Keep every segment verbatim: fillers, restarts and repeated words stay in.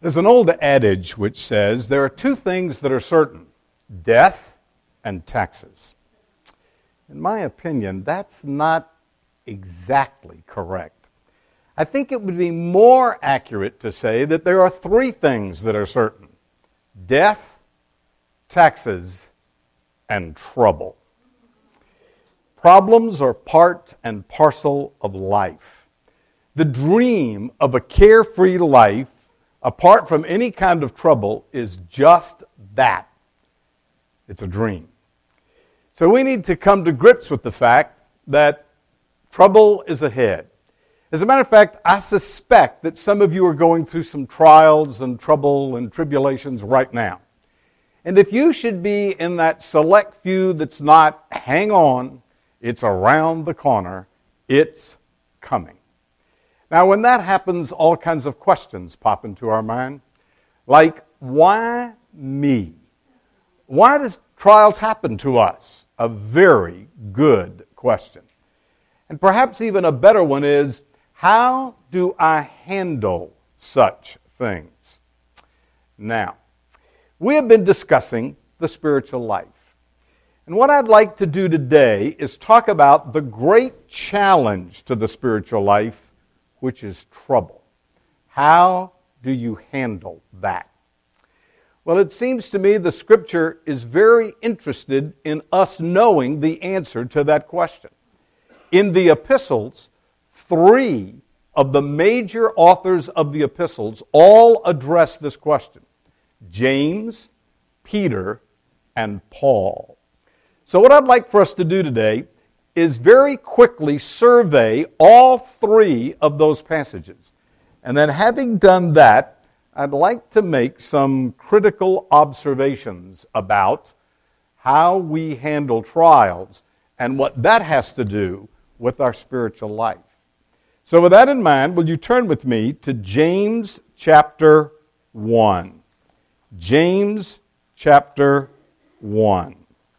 There's an old adage which says there are two things that are certain: death and taxes. In my opinion, that's not exactly correct. I think it would be more accurate to say that there are three things that are certain: death, taxes, and trouble. Problems are part and parcel of life. The dream of a carefree life, apart from any kind of trouble, is just that. It's a dream. So we need to come to grips with the fact that trouble is ahead. As a matter of fact, I suspect that some of you are going through some trials and trouble and tribulations right now. And if you should be in that select few that's not, hang on, it's around the corner, it's coming. Now, when that happens, all kinds of questions pop into our mind, like, why me? Why does trials happen to us? A very good question. And perhaps even a better one is, how do I handle such things? Now, we have been discussing the spiritual life. And what I'd like to do today is talk about the great challenge to the spiritual life, which is trouble. How do you handle that? Well, it seems to me the Scripture is very interested in us knowing the answer to that question. In the epistles, three of the major authors of the epistles all address this question: James, Peter, and Paul. So what I'd like for us to do today is very quickly survey all three of those passages. And then having done that, I'd like to make some critical observations about how we handle trials and what that has to do with our spiritual life. So with that in mind, will you turn with me to James chapter one. James chapter one.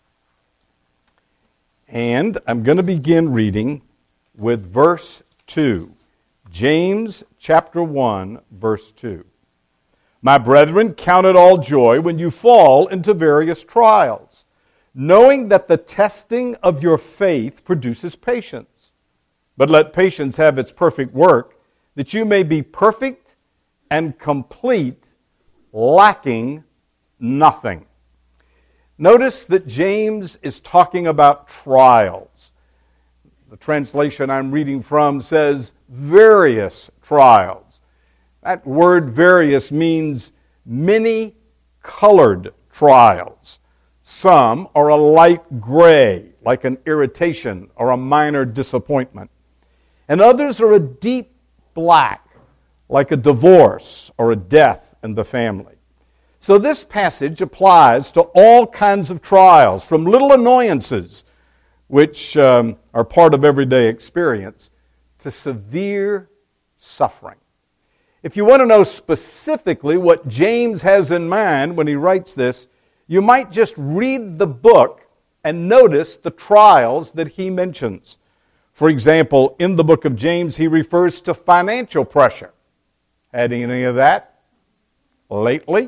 And I'm going to begin reading with verse two. James chapter one, verse two. My brethren, count it all joy when you fall into various trials, knowing that the testing of your faith produces patience. But let patience have its perfect work, that you may be perfect and complete, lacking nothing. Notice that James is talking about trials. The translation I'm reading from says various trials. That word various means many colored trials. Some are a light gray, like an irritation or a minor disappointment. And others are a deep black, like a divorce or a death in the family. So this passage applies to all kinds of trials, from little annoyances, which um, are part of everyday experience, to severe suffering. If you want to know specifically what James has in mind when he writes this, you might just read the book and notice the trials that he mentions. For example, in the book of James, he refers to financial pressure. Had any of that lately?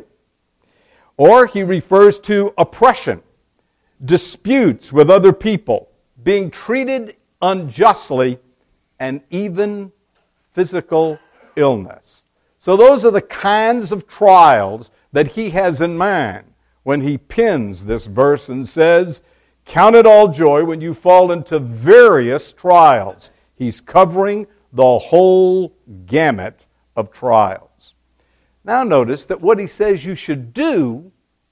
Or he refers to oppression, disputes with other people, being treated unjustly, and even physical illness. So those are the kinds of trials that he has in mind when he pins this verse and says, count it all joy when you fall into various trials. He's covering the whole gamut of trials. Now notice that what he says you should do,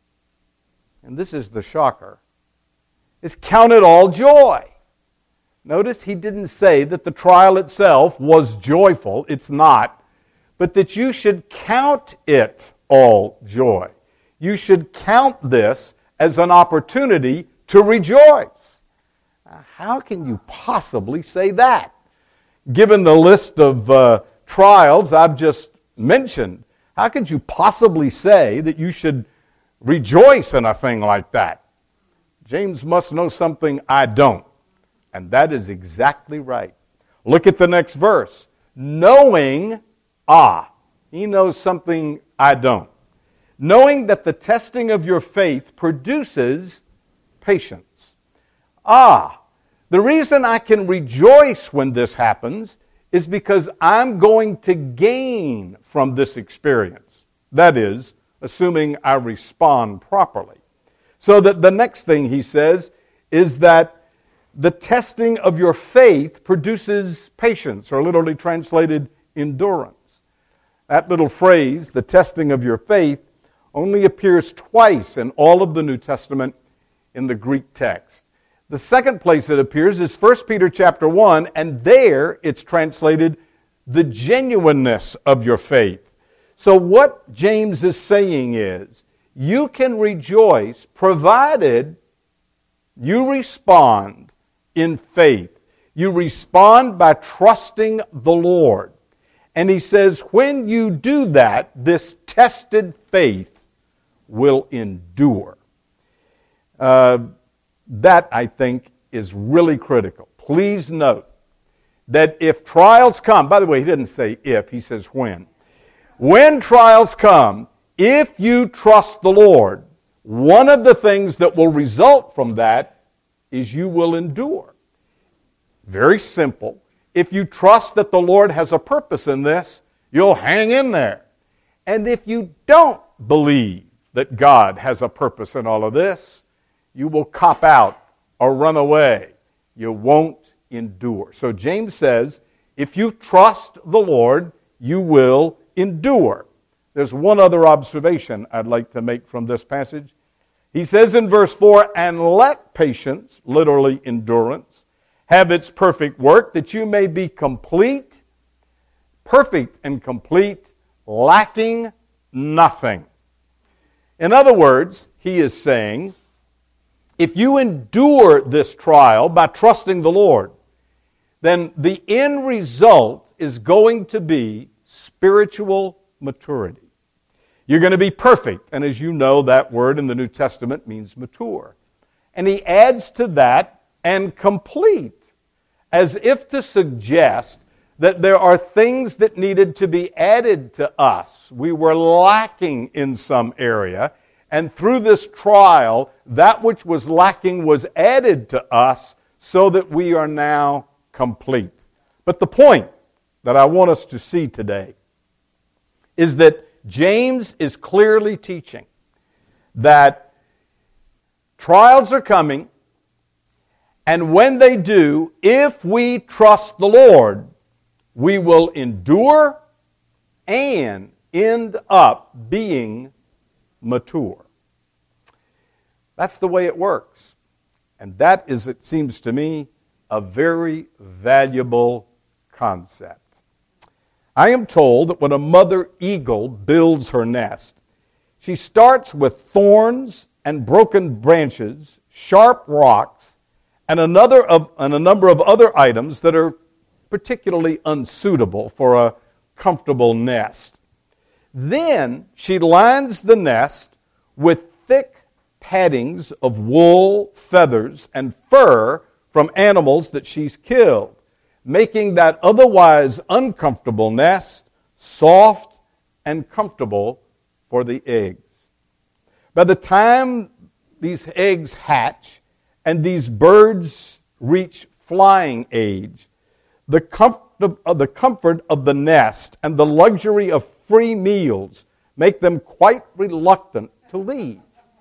and this is the shocker, is count it all joy. Notice he didn't say that the trial itself was joyful. It's not. But that you should count it all joy. You should count this as an opportunity to rejoice. Now, how can you possibly say that? Given the list of uh, trials I've just mentioned, how could you possibly say that you should rejoice in a thing like that? James must know something I don't. And that is exactly right. Look at the next verse. Knowing, ah, He knows something I don't. Knowing that the testing of your faith produces patience. Ah, the reason I can rejoice when this happens is because I'm going to gain from this experience. That is, assuming I respond properly. So that the next thing he says is that the testing of your faith produces patience, or literally translated, endurance. That little phrase, the testing of your faith, only appears twice in all of the New Testament in the Greek text. The second place it appears is First Peter chapter one, and there it's translated, the genuineness of your faith. So what James is saying is, you can rejoice provided you respond in faith. You respond by trusting the Lord. And he says, when you do that, this tested faith will endure. Uh, that, I think, is really critical. Please note that if trials come, by the way, he didn't say if, he says when. When trials come, if you trust the Lord, one of the things that will result from that is you will endure. Very simple. If you trust that the Lord has a purpose in this, you'll hang in there. And if you don't believe that God has a purpose in all of this, you will cop out or run away. You won't endure. So James says, if you trust the Lord, you will endure. There's one other observation I'd like to make from this passage. He says in verse four, and let patience, literally endurance, have its perfect work, that you may be complete, perfect and complete, lacking nothing. In other words, he is saying, if you endure this trial by trusting the Lord, then the end result is going to be spiritual maturity. You're going to be perfect. And as you know, that word in the New Testament means mature. And he adds to that, and complete, as if to suggest that there are things that needed to be added to us. We were lacking in some area, and through this trial, that which was lacking was added to us so that we are now complete. But the point that I want us to see today is that James is clearly teaching that trials are coming, and when they do, if we trust the Lord, we will endure and end up being mature. That's the way it works. And that is, it seems to me, a very valuable concept. I am told that when a mother eagle builds her nest, she starts with thorns and broken branches, sharp rocks, and another of, and a number of other items that are particularly unsuitable for a comfortable nest. Then she lines the nest with thick paddings of wool, feathers, and fur from animals that she's killed, making that otherwise uncomfortable nest soft and comfortable for the eggs. By the time these eggs hatch and these birds reach flying age, the comfort of, the comfort of the nest and the luxury of free meals make them quite reluctant to leave.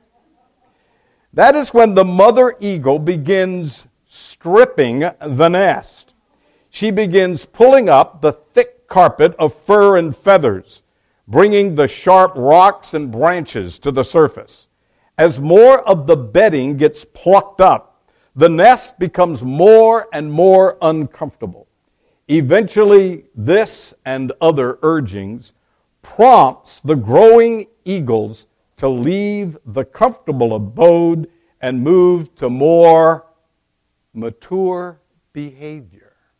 That is when the mother eagle begins stripping the nest. She begins pulling up the thick carpet of fur and feathers, bringing the sharp rocks and branches to the surface. As more of the bedding gets plucked up, the nest becomes more and more uncomfortable. Eventually, this and other urgings prompts the growing eagles to leave the comfortable abode and move to more mature behavior.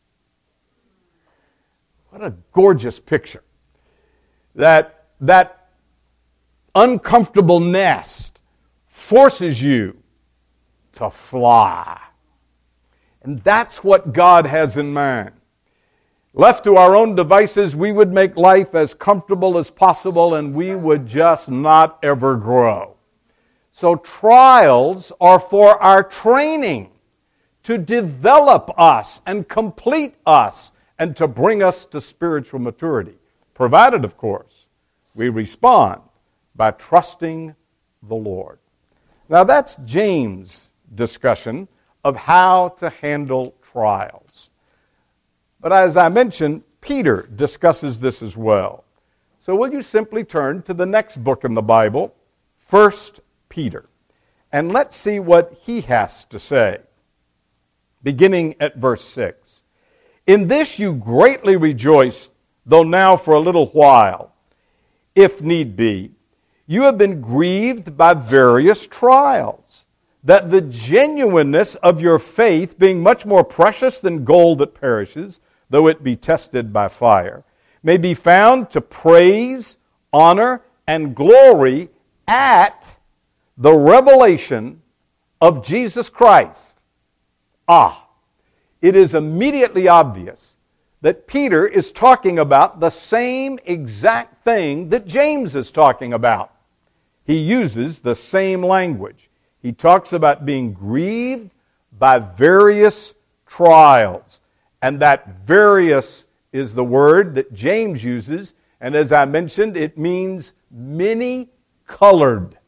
What a gorgeous picture. That, that uncomfortable nest forces you to fly. And that's what God has in mind. Left to our own devices, we would make life as comfortable as possible and we would just not ever grow. So trials are for our training, to develop us and complete us and to bring us to spiritual maturity, provided, of course, we respond by trusting the Lord. Now that's James' discussion of how to handle trials. But as I mentioned, Peter discusses this as well. So will you simply turn to the next book in the Bible, First Peter, and let's see what he has to say. Beginning at verse six. In this you greatly rejoice, though now for a little while, if need be, you have been grieved by various trials, that the genuineness of your faith, being much more precious than gold that perishes, though it be tested by fire, may be found to praise, honor, and glory at the revelation of Jesus Christ. Ah, it is immediately obvious that Peter is talking about the same exact thing that James is talking about. He uses the same language. He talks about being grieved by various trials. And that various is the word that James uses. And as I mentioned, it means many-colored.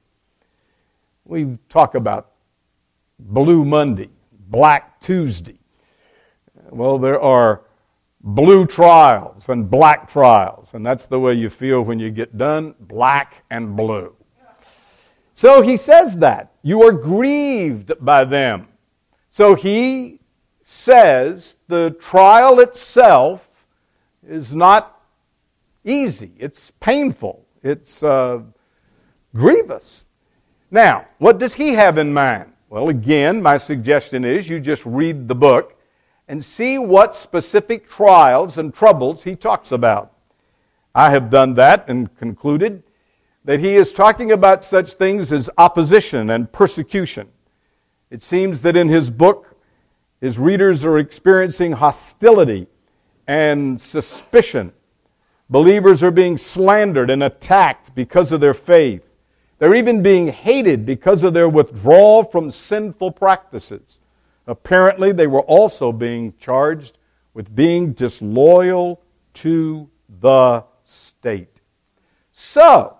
We talk about Blue Monday, Black Tuesday. Well, there are blue trials and black trials. And that's the way you feel when you get done, black and blue. So he says that. You are grieved by them. So he says the trial itself is not easy. It's painful. It's uh, grievous. Now, what does he have in mind? Well, again, my suggestion is you just read the book and see what specific trials and troubles he talks about. I have done that and concluded that he is talking about such things as opposition and persecution. It seems that in his book, his readers are experiencing hostility and suspicion. Believers are being slandered and attacked because of their faith. They're even being hated because of their withdrawal from sinful practices. Apparently, they were also being charged with being disloyal to the state. So,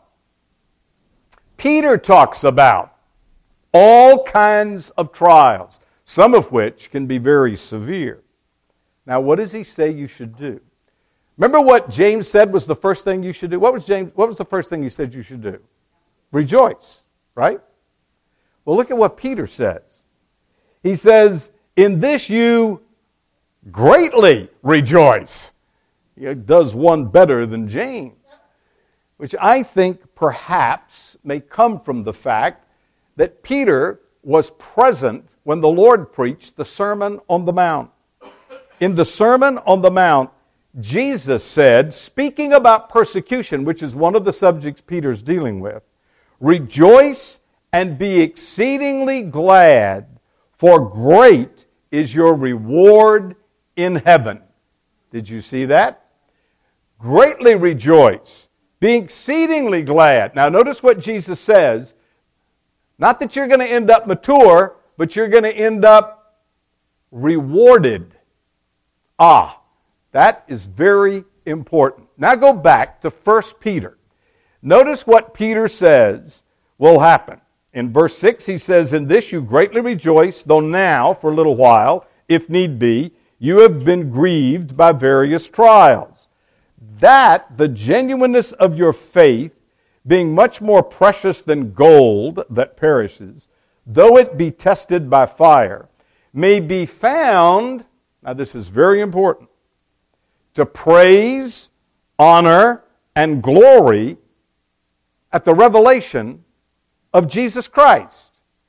Peter talks about all kinds of trials, some of which can be very severe. Now, what does he say you should do? Remember what James said was the first thing you should do? What was James? What was the first thing he said you should do? Rejoice, right? Well, look at what Peter says. He says, in this you greatly rejoice. He does one better than James, which I think perhaps may come from the fact that Peter was present when the Lord preached the Sermon on the Mount. In the Sermon on the Mount, Jesus said, speaking about persecution, which is one of the subjects Peter's dealing with, rejoice and be exceedingly glad, for great is your reward in heaven. Did you see that? Greatly rejoice. Be exceedingly glad. Now notice what Jesus says. Not that you're going to end up mature, but you're going to end up rewarded. Ah, that is very important. Now go back to First Peter. Notice what Peter says will happen. In verse six, he says, in this you greatly rejoice, though now, for a little while, if need be, you have been grieved by various trials. That the genuineness of your faith, being much more precious than gold that perishes, though it be tested by fire, may be found, now this is very important, to praise, honor, and glory at the revelation of Jesus Christ.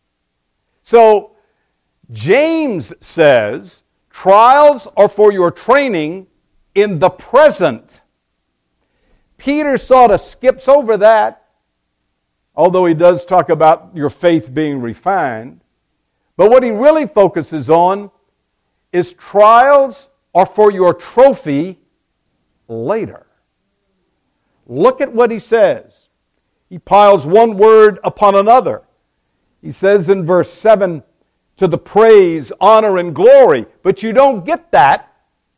So, James says, trials are for your training in the present. Peter sort of skips over that, although he does talk about your faith being refined. But what he really focuses on is trials are for your trophy later. Look at what he says. He piles one word upon another. He says in verse seven, to the praise, honor, and glory. But you don't get that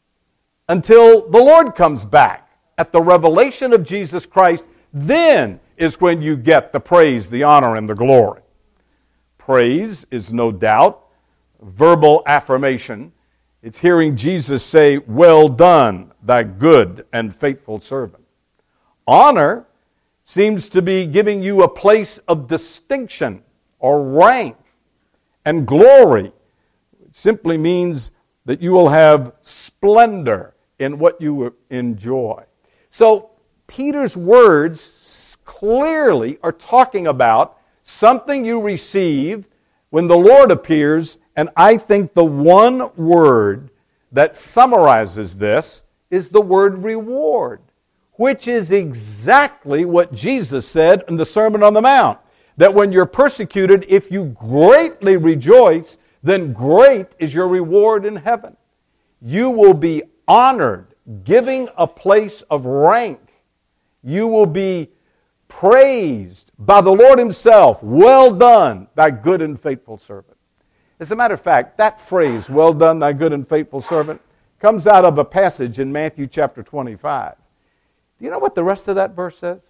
until the Lord comes back. At the revelation of Jesus Christ, then is when you get the praise, the honor, and the glory. Praise is no doubt verbal affirmation. It's hearing Jesus say, well done, thy good and faithful servant. Honor seems to be giving you a place of distinction or rank. And glory simply means that you will have splendor in what you enjoy. So Peter's words clearly are talking about something you receive when the Lord appears, and I think the one word that summarizes this is the word reward, which is exactly what Jesus said in the Sermon on the Mount, that when you're persecuted, if you greatly rejoice, then great is your reward in heaven. You will be honored, giving a place of rank. You will be praised by the Lord himself. Well done, thy good and faithful servant. As a matter of fact, that phrase, well done, thy good and faithful servant, comes out of a passage in Matthew chapter twenty-five. Do you know what the rest of that verse says?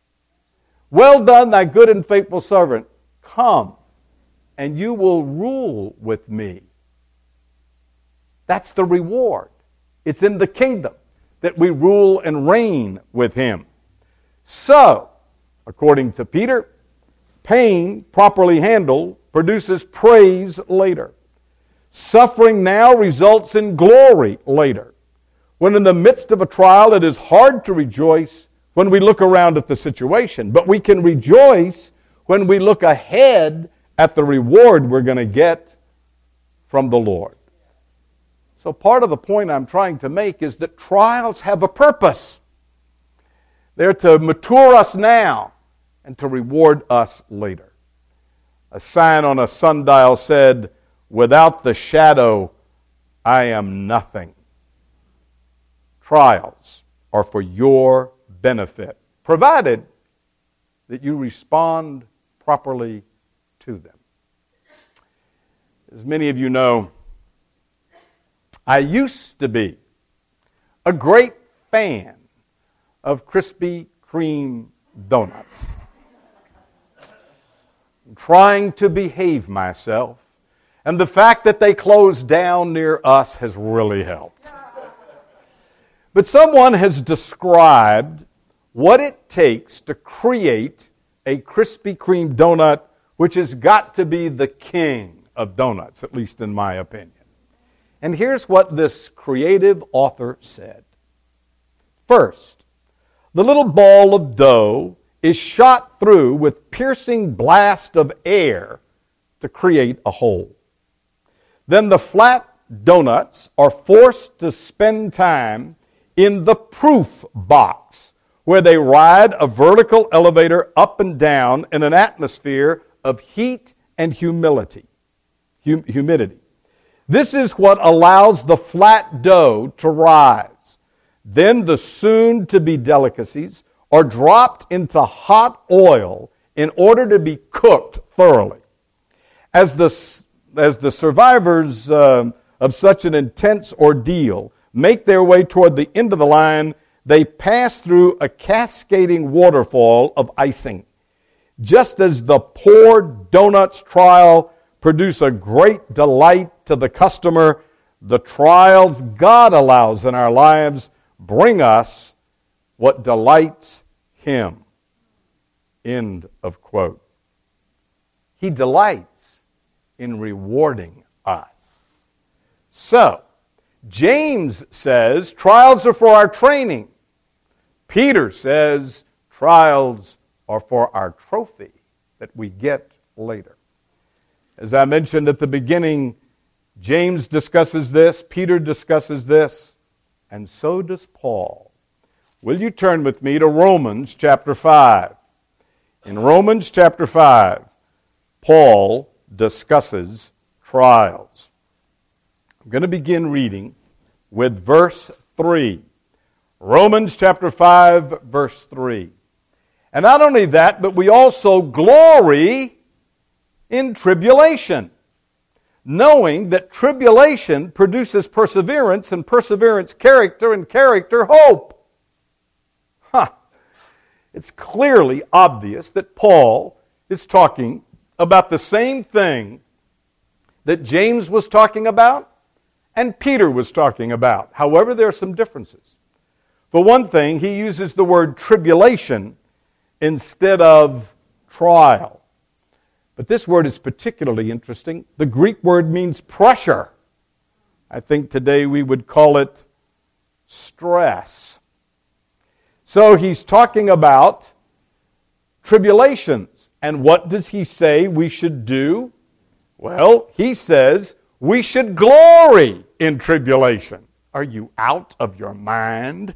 Well done, thy good and faithful servant. Come, and you will rule with me. That's the reward. It's in the kingdom that we rule and reign with him. So, according to Peter, pain properly handled produces praise later. Suffering now results in glory later. When in the midst of a trial, it is hard to rejoice when we look around at the situation, but we can rejoice when we look ahead at the reward we're going to get from the Lord. So part of the point I'm trying to make is that trials have a purpose. They're to mature us now and to reward us later. A sign on a sundial said, without the shadow, I am nothing. Trials are for your benefit, provided that you respond properly to them. As many of you know, I used to be a great fan of Krispy Kreme donuts. I'm trying to behave myself, and the fact that they closed down near us has really helped. But someone has described what it takes to create a Krispy Kreme donut, which has got to be the king of donuts, at least in my opinion. And here's what this creative author said. First, the little ball of dough is shot through with piercing blast of air to create a hole. Then the flat donuts are forced to spend time in the proof box, where they ride a vertical elevator up and down in an atmosphere of heat and humility, hum- humidity. This is what allows the flat dough to rise. Then the soon-to-be delicacies are dropped into hot oil in order to be cooked thoroughly. As the, as the survivors uh, of such an intense ordeal make their way toward the end of the line, they pass through a cascading waterfall of icing. Just as the poor donuts trial produce a great delight to the customer, the trials God allows in our lives bring us what delights him. End of quote. He delights in rewarding us. So, James says trials are for our training. Peter says trials are for our trophy that we get later. As I mentioned at the beginning, James discusses this, Peter discusses this, and so does Paul. Will you turn with me to Romans chapter five? In Romans chapter five, Paul discusses trials. I'm going to begin reading with verse three. Romans chapter five, verse three. And not only that, but we also glory in tribulation, knowing that tribulation produces perseverance, and perseverance character, and character hope. Huh. It's clearly obvious that Paul is talking about the same thing that James was talking about and Peter was talking about. However, there are some differences. For one thing, he uses the word tribulation instead of trial. But this word is particularly interesting. The Greek word means pressure. I think today we would call it stress. So he's talking about tribulations. And what does he say we should do? Well, he says we should glory in tribulation. Are you out of your mind?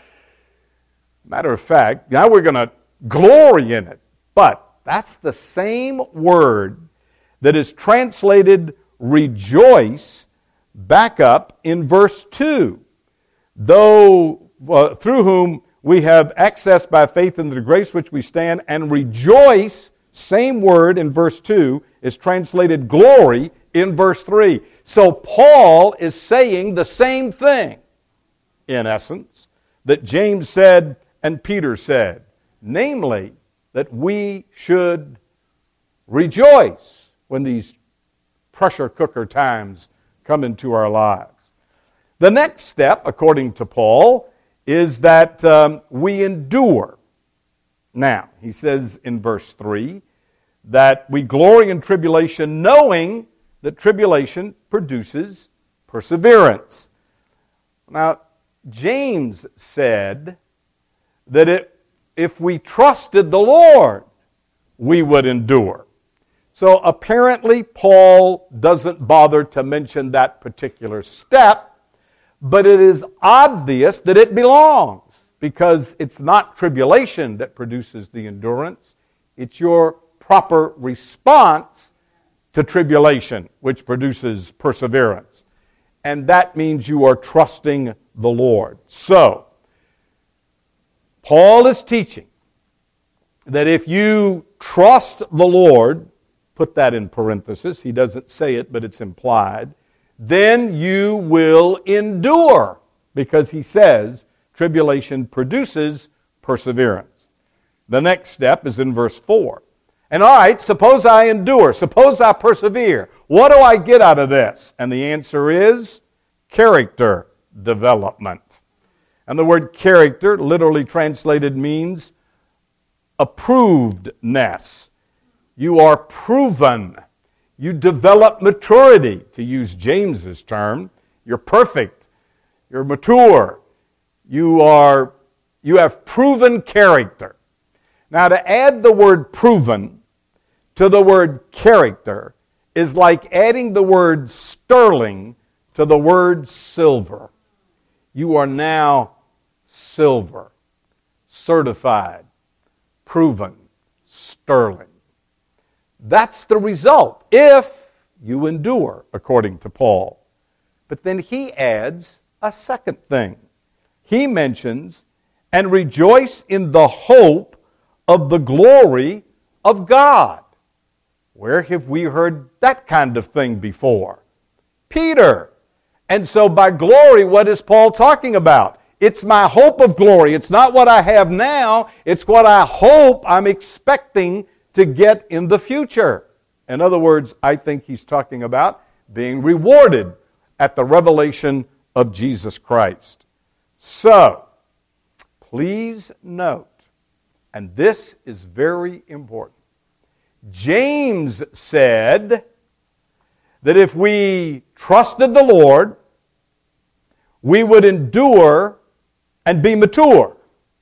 Matter of fact, now we're going to glory in it. But that's the same word that is translated rejoice back up in verse two. Though uh, through whom we have access by faith into the grace which we stand, and rejoice, same word in verse two, is translated glory in verse three. So Paul is saying the same thing, in essence, that James said and Peter said, namely, that we should rejoice when these pressure cooker times come into our lives. The next step, according to Paul, is that um, we endure. Now, he says in verse three that we glory in tribulation, knowing that tribulation produces perseverance. Now, James said that it, if we trusted the Lord, we would endure. So apparently Paul doesn't bother to mention that particular step, but it is obvious that it belongs, because it's not tribulation that produces the endurance. It's your proper response to tribulation which produces perseverance. And that means you are trusting the Lord. So, Paul is teaching that if you trust the Lord, put that in parenthesis, he doesn't say it, but it's implied, then you will endure, because he says tribulation produces perseverance. The next step is in verse four. And all right, suppose I endure, suppose I persevere. What do I get out of this? And the answer is character development. And the word character, literally translated, means approvedness. You are proven. You develop maturity, to use James's term. You're perfect. You're mature. You are, you have proven character. Now, to add the word proven to the word character is like adding the word sterling to the word silver. You are now silver, certified, proven, sterling. That's the result if you endure, according to Paul. But then he adds a second thing. He mentions, and rejoice in the hope of the glory of God. Where have we heard that kind of thing before? Peter. And so by glory, what is Paul talking about? It's my hope of glory. It's not what I have now. It's what I hope I'm expecting to get in the future. In other words, I think he's talking about being rewarded at the revelation of Jesus Christ. So, please note, and this is very important, James said that if we trusted the Lord, we would endure and be mature.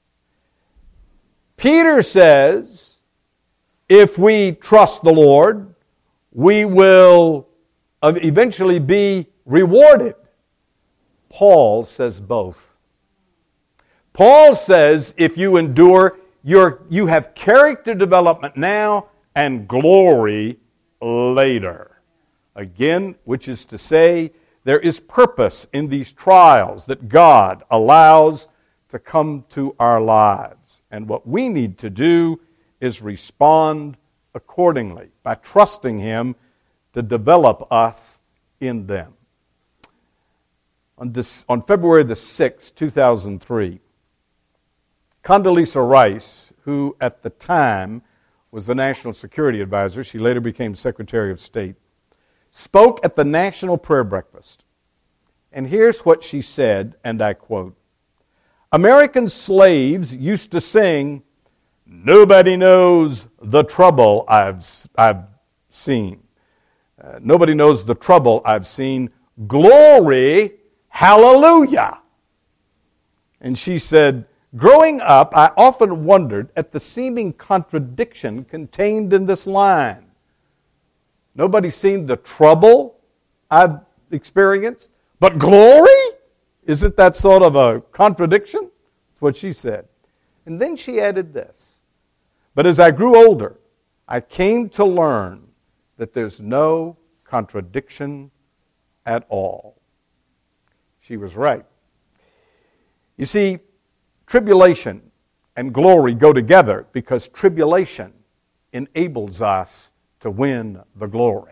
Peter says, if we trust the Lord, we will eventually be rewarded. Paul says both. Paul says if you endure, you're, you have character development now and glory later. Again, which is to say, there is purpose in these trials that God allows to come to our lives. And what we need to do is respond accordingly by trusting Him to develop us in them. On, this, on February the sixth, two thousand three, Condoleezza Rice, who at the time was the National Security Advisor, she later became Secretary of State, spoke at the National Prayer Breakfast. And here's what she said, and I quote, "American slaves used to sing, 'Nobody knows the trouble I've, I've seen. Uh, nobody knows the trouble I've seen. Glory, hallelujah.'" And she said, "Growing up, I often wondered at the seeming contradiction contained in this line. Nobody's seen the trouble I've experienced, but glory? Isn't that sort of a contradiction?" That's what she said. And then she added this, "But as I grew older, I came to learn that there's no contradiction at all." She was right. You see, tribulation and glory go together because tribulation enables us to win the glory.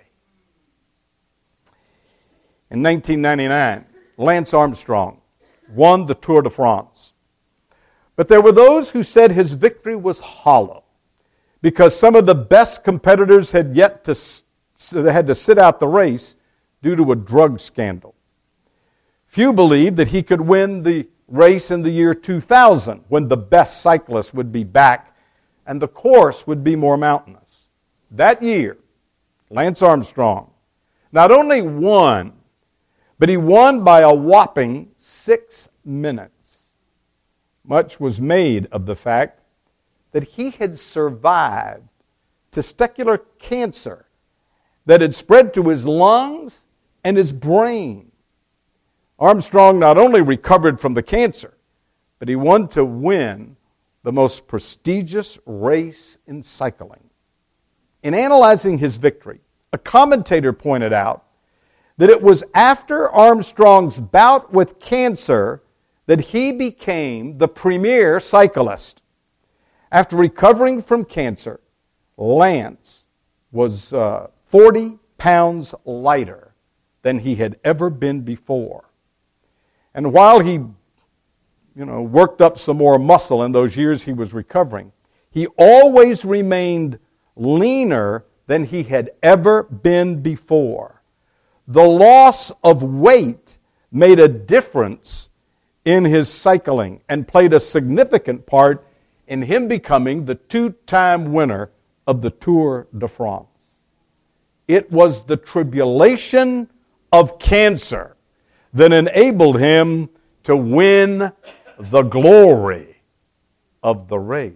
In nineteen ninety-nine, Lance Armstrong won the Tour de France. But there were those who said his victory was hollow because some of the best competitors had yet to had to sit out the race due to a drug scandal. Few believed that he could win the race in the year two thousand, when the best cyclists would be back and the course would be more mountainous. That year, Lance Armstrong not only won, but he won by a whopping six minutes. Much was made of the fact that he had survived testicular cancer that had spread to his lungs and his brain. Armstrong not only recovered from the cancer, but he won to win the most prestigious race in cycling. In analyzing his victory, a commentator pointed out that it was after Armstrong's bout with cancer that he became the premier cyclist. After recovering from cancer, Lance was uh, forty pounds lighter than he had ever been before. And while he, you know, worked up some more muscle in those years he was recovering, he always remained leaner than he had ever been before. The loss of weight made a difference in his cycling and played a significant part in him becoming the two-time winner of the Tour de France. It was the tribulation of cancer that enabled him to win the glory of the race.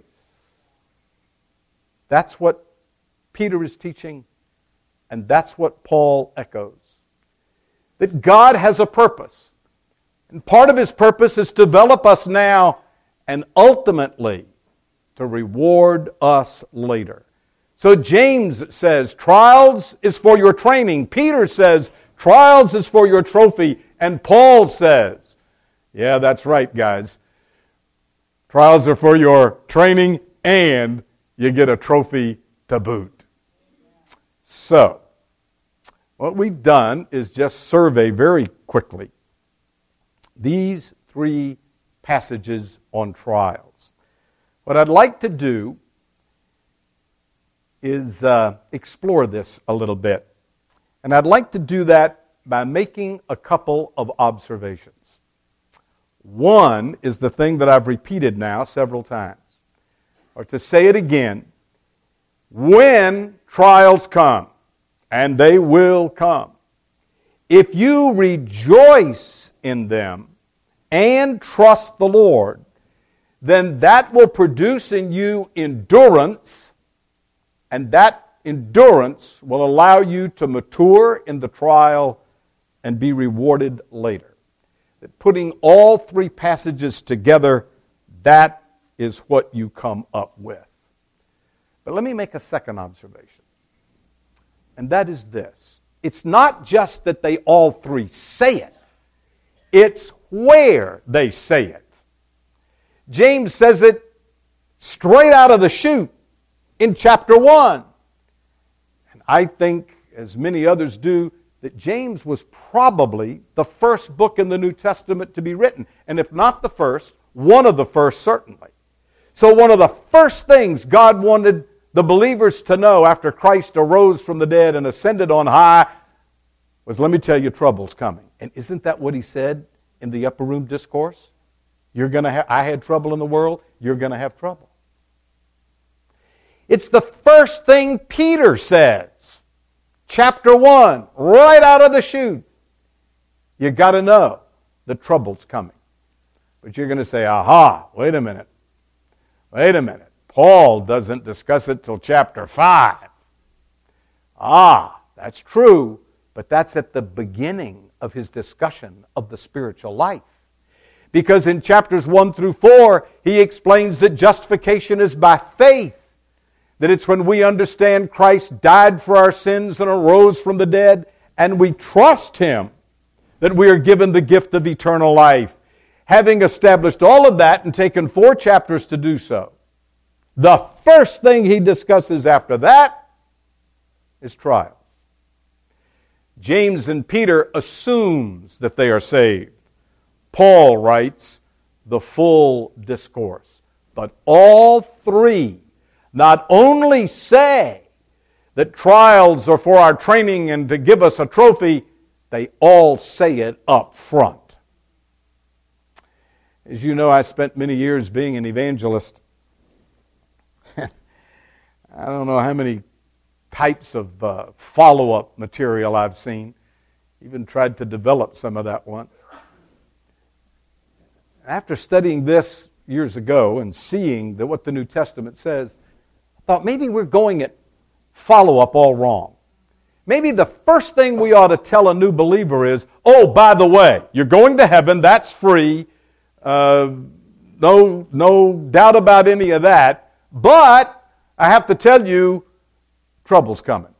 That's what Peter is teaching, and that's what Paul echoes. That God has a purpose, and part of His purpose is to develop us now and ultimately to reward us later. So James says, trials is for your training. Peter says, trials is for your trophy. And Paul says, yeah, that's right, guys. Trials are for your training, and you get a trophy to boot. So, what we've done is just survey very quickly these three passages on trials. What I'd like to do is uh, explore this a little bit. And I'd like to do that by making a couple of observations. One is the thing that I've repeated now several times. Or to say it again, when trials come, and they will come, if you rejoice in them and trust the Lord, then that will produce in you endurance, and that endurance will allow you to mature in the trial and be rewarded later. That putting all three passages together, that is what you come up with. But let me make a second observation, and that is this. It's not just that they all three say it, it's where they say it. James says it straight out of the chute in chapter one. And I think, as many others do, that James was probably the first book in the New Testament to be written. And if not the first, one of the first certainly. So one of the first things God wanted the believers to know after Christ arose from the dead and ascended on high was, let me tell you, trouble's coming. And isn't that what he said in the upper room discourse? You're going to have, I had trouble in the world, you're going to have trouble. It's the first thing Peter says. Chapter one, right out of the chute. You got to know the trouble's coming. But you're going to say, aha, wait a minute. Wait a minute. Paul doesn't discuss it till chapter five. Ah, that's true, but that's at the beginning of his discussion of the spiritual life. Because in chapters one through four, he explains that justification is by faith. That it's when we understand Christ died for our sins and arose from the dead, and we trust Him, that we are given the gift of eternal life. Having established all of that and taken four chapters to do so, the first thing he discusses after that is trials. James and Peter assumes that they are saved. Paul writes the full discourse. But all three not only say that trials are for our training and to give us a trophy, they all say it up front. As you know, I spent many years being an evangelist. I don't know how many types of uh, follow-up material I've seen. Even tried to develop some of that once. After studying this years ago and seeing that what the New Testament says, I thought maybe we're going at follow-up all wrong. Maybe the first thing we ought to tell a new believer is, oh, by the way, you're going to heaven, that's free, uh, no, no doubt about any of that, but I have to tell you, trouble's coming.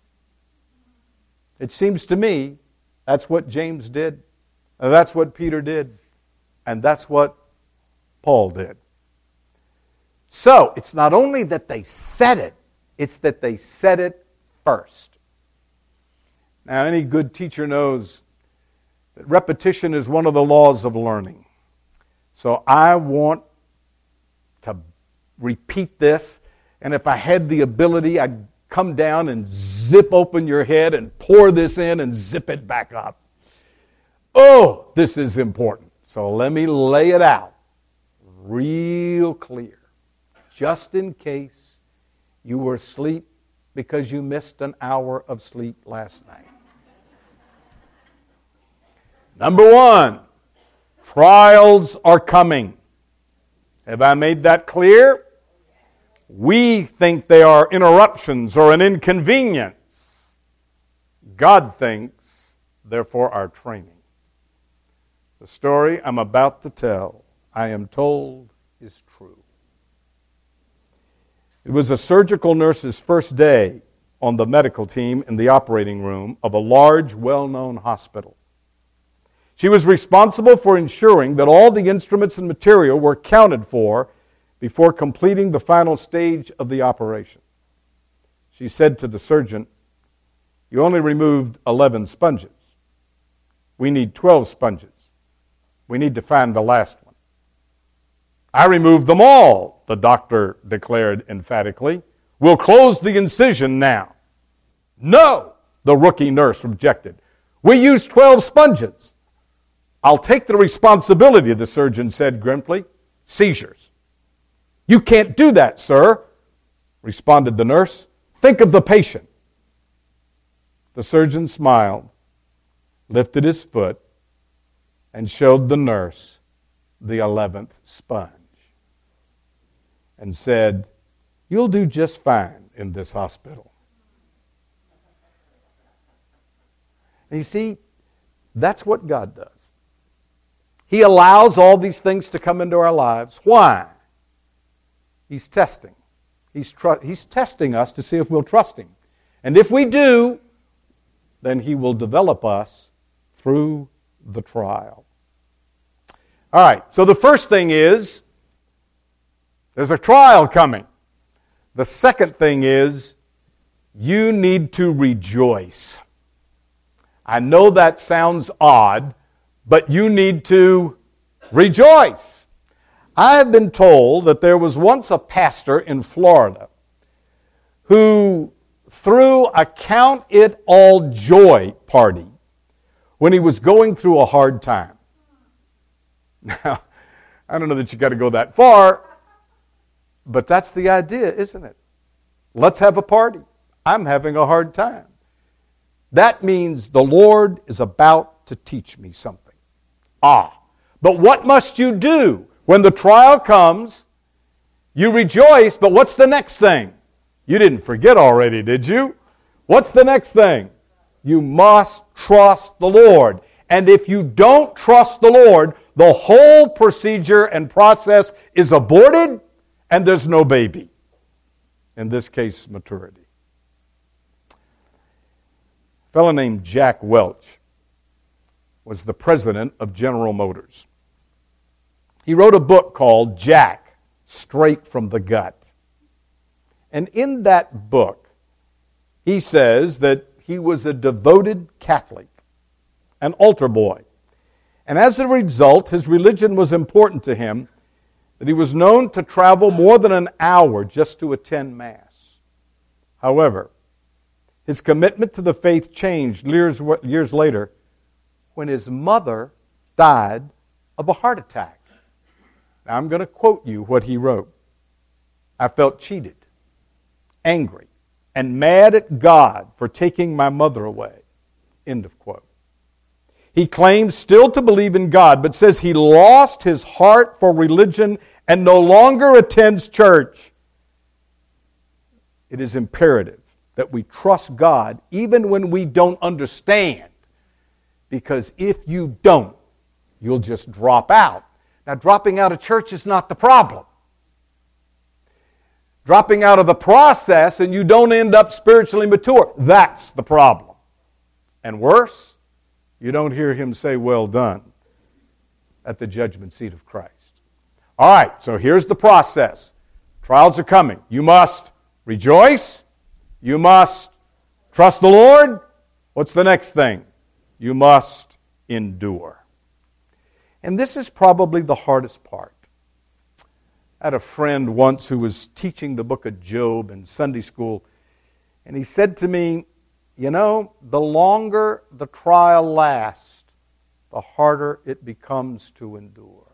It seems to me that's what James did, and that's what Peter did, and that's what Paul did. So, it's not only that they said it, it's that they said it first. Now, any good teacher knows that repetition is one of the laws of learning. So I want to repeat this, and if I had the ability, I'd come down and zip open your head and pour this in and zip it back up. Oh, this is important. So let me lay it out real clear, just in case you were asleep because you missed an hour of sleep last night. Number one, trials are coming. Have I made that clear? We think they are interruptions or an inconvenience. God thinks, therefore, our training. The story I'm about to tell, I am told, is true. It was a surgical nurse's first day on the medical team in the operating room of a large, well-known hospital. She was responsible for ensuring that all the instruments and material were accounted for before completing the final stage of the operation. She said to the surgeon, "You only removed eleven sponges. We need twelve sponges. We need to find the last one." "I removed them all," the doctor declared emphatically. "We'll close the incision now." "No," the rookie nurse objected. "We used twelve sponges." "I'll take the responsibility," the surgeon said grimly. "Seizures." "You can't do that, sir," responded the nurse. "Think of the patient." The surgeon smiled, lifted his foot, and showed the nurse the eleventh sponge and said, "You'll do just fine in this hospital." And you see, that's what God does. He allows all these things to come into our lives. Why? He's testing. He's, tr- he's testing us to see if we'll trust Him. And if we do, then He will develop us through the trial. All right, so the first thing is, There's a trial coming. The second thing is, you need to rejoice. I know that sounds odd, but you need to rejoice. I have been told that there was once a pastor in Florida who threw a count it all joy party when he was going through a hard time. Now, I don't know that you got to go that far, but that's the idea, isn't it? Let's have a party. I'm having a hard time. That means the Lord is about to teach me something. Ah, but what must you do when the trial comes? You rejoice, but what's the next thing? You didn't forget already, did you? What's the next thing? You must trust the Lord. And if you don't trust the Lord, the whole procedure and process is aborted and there's no baby. In this case, maturity. A fellow named Jack Welch was the president of General Motors. He wrote a book called Jack, Straight from the Gut. And in that book, he says that he was a devoted Catholic, an altar boy. And as a result, his religion was important to him, that he was known to travel more than an hour just to attend Mass. However, his commitment to the faith changed years, years later when his mother died of a heart attack. Now, I'm going to quote you what he wrote. I felt cheated, angry, and mad at God for taking my mother away. End of quote. He claims still to believe in God, but says he lost his heart for religion and no longer attends church. It is imperative that we trust God even when we don't understand. Because if you don't, you'll just drop out. Now, dropping out of church is not the problem. Dropping out of the process and you don't end up spiritually mature, that's the problem. And worse, you don't hear him say, well done, at the judgment seat of Christ. All right, so here's the process. Trials are coming. You must rejoice. You must trust the Lord. What's the next thing? You must endure. And this is probably the hardest part. I had a friend once who was teaching the book of Job in Sunday school, and he said to me, you know, the longer the trial lasts, the harder it becomes to endure.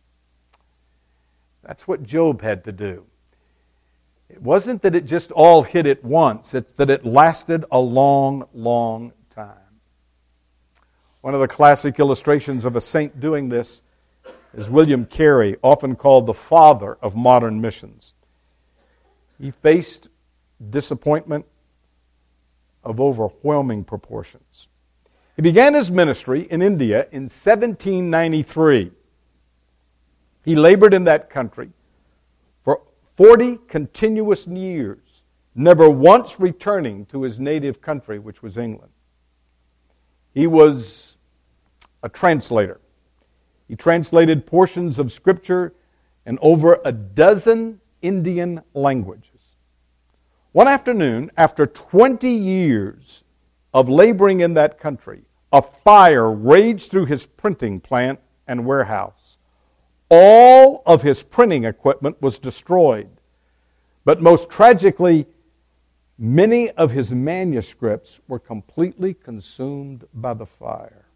That's what Job had to do. It wasn't that it just all hit at once. It's that it lasted a long, long time. One of the classic illustrations of a saint doing this is William Carey, often called the father of modern missions. He faced disappointment of overwhelming proportions. He began his ministry in India in seventeen ninety-three. He labored in that country for forty continuous years, never once returning to his native country, which was England. He was a translator. He translated portions of Scripture in over a dozen Indian languages. One afternoon, after twenty years of laboring in that country, a fire raged through his printing plant and warehouse. All of his printing equipment was destroyed. But most tragically, many of his manuscripts were completely consumed by the fire.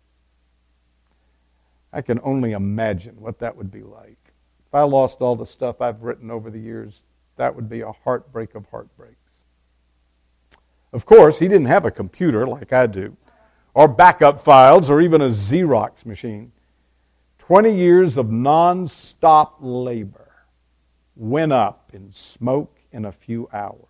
I can only imagine what that would be like. If I lost all the stuff I've written over the years, that would be a heartbreak of heartbreaks. Of course, he didn't have a computer like I do, or backup files, or even a Xerox machine. Twenty years of non-stop labor went up in smoke in a few hours.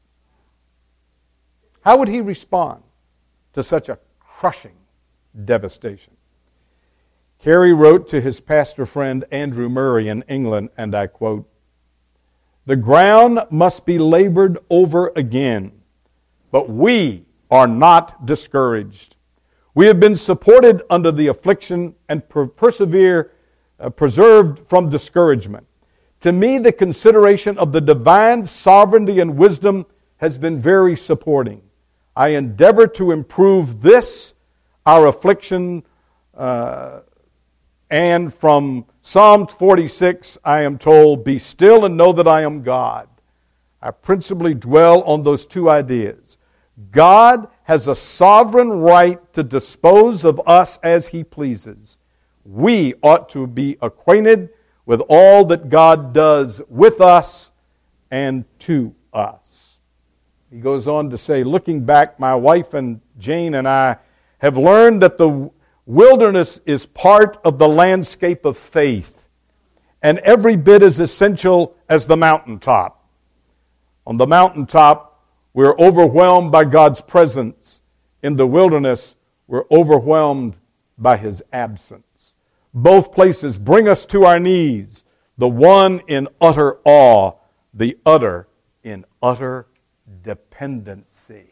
How would he respond to such a crushing devastation? Carey wrote to his pastor friend Andrew Murray in England, and I quote, "The ground must be labored over again, but we are not discouraged. We have been supported under the affliction and per- persevere, uh, preserved from discouragement. To me, the consideration of the divine sovereignty and wisdom has been very supporting. I endeavor to improve this, our affliction, uh, and from Psalm forty-six, I am told, be still and know that I am God. I principally dwell on those two ideas. God has a sovereign right to dispose of us as He pleases. We ought to be acquainted with all that God does with us and to us. He goes on to say, looking back, my wife and Jane and I have learned that the wilderness is part of the landscape of faith, and every bit as essential as the mountaintop. On the mountaintop, we're overwhelmed by God's presence. In the wilderness, we're overwhelmed by His absence. Both places bring us to our knees, the one in utter awe, the other in utter dependency.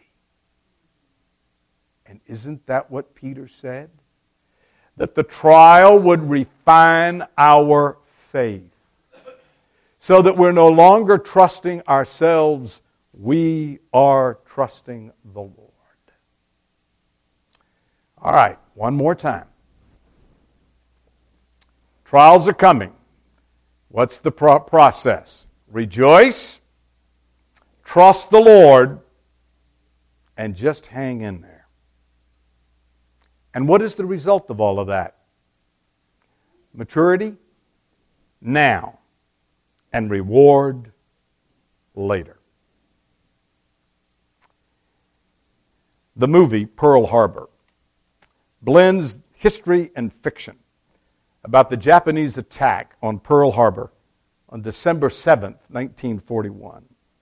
And isn't that what Peter said? That the trial would refine our faith, so that we're no longer trusting ourselves, we are trusting the Lord. All right, one more time. Trials are coming. What's the pro- process? Rejoice, trust the Lord, and just hang in there. And what is the result of all of that? Maturity now, and reward later. The movie Pearl Harbor blends history and fiction about the Japanese attack on Pearl Harbor on December seventh, nineteen forty-one.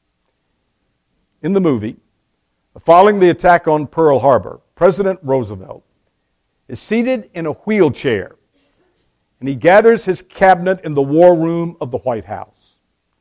In the movie, following the attack on Pearl Harbor, President Roosevelt is seated in a wheelchair, and he gathers his cabinet in the war room of the White House.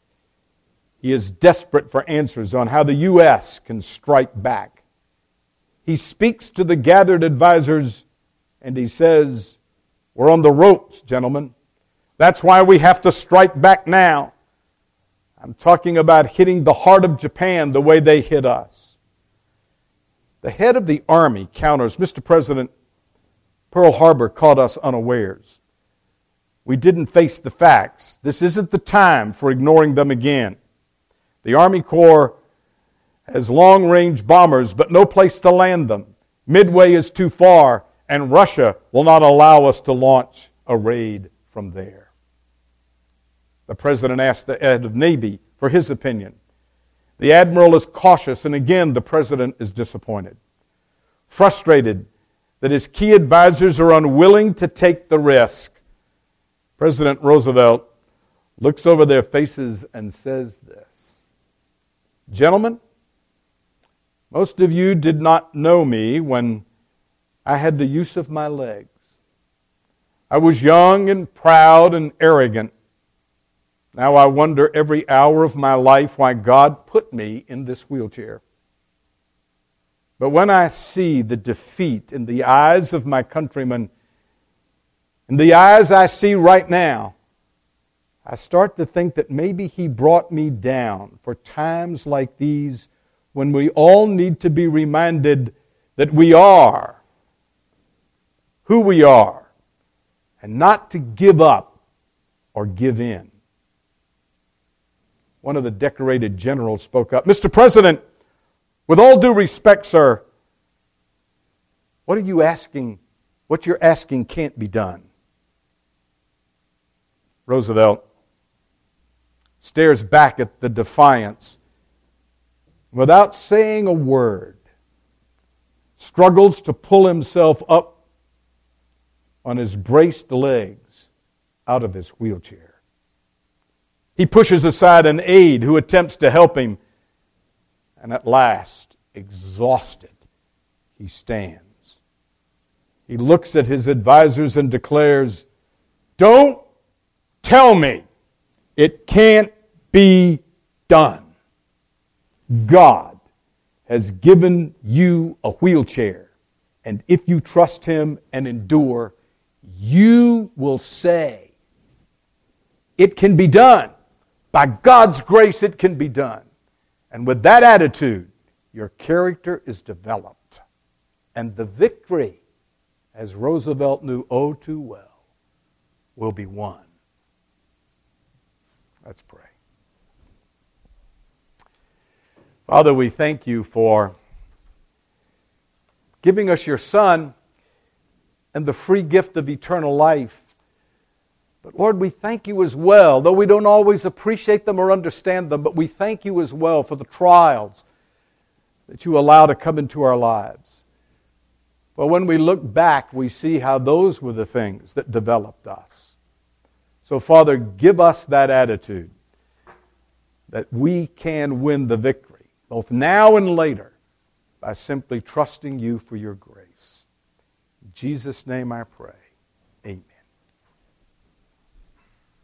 He is desperate for answers on how the U S can strike back. He speaks to the gathered advisors, and he says, we're on the ropes, gentlemen. That's why we have to strike back now. I'm talking about hitting the heart of Japan the way they hit us. The head of the Army counters, Mister President, Pearl Harbor caught us unawares. We didn't face the facts. This isn't the time for ignoring them again. The Army Corps has long-range bombers, but no place to land them. Midway is too far, and Russia will not allow us to launch a raid from there. The President asked the head of Navy for his opinion. The Admiral is cautious, and again the President is disappointed. Frustrated that his key advisors are unwilling to take the risk, President Roosevelt looks over their faces and says this, gentlemen, most of you did not know me when I had the use of my legs. I was young and proud and arrogant. Now I wonder every hour of my life why God put me in this wheelchair. But when I see the defeat in the eyes of my countrymen, in the eyes I see right now, I start to think that maybe He brought me down for times like these when we all need to be reminded that we are who we are and not to give up or give in. One of the decorated generals spoke up, Mister President, with all due respect, sir, what are you asking? What you're asking can't be done. Roosevelt stares back at the defiance without saying a word, struggles to pull himself up on his braced legs out of his wheelchair. He pushes aside an aide who attempts to help him, and at last, exhausted, he stands. He looks at his advisors and declares, "Don't tell me it can't be done. God has given you a wheelchair, and if you trust Him and endure, you will say, it can be done. By God's grace, it can be done. And with that attitude, your character is developed. And the victory, as Roosevelt knew oh too well, will be won. Let's pray. Father, we thank you for giving us your Son and the free gift of eternal life. But Lord, we thank you as well, though we don't always appreciate them or understand them, but we thank you as well for the trials that you allow to come into our lives. But when we look back, we see how those were the things that developed us. So Father, give us that attitude that we can win the victory, both now and later, by simply trusting you for your grace. In Jesus' name I pray.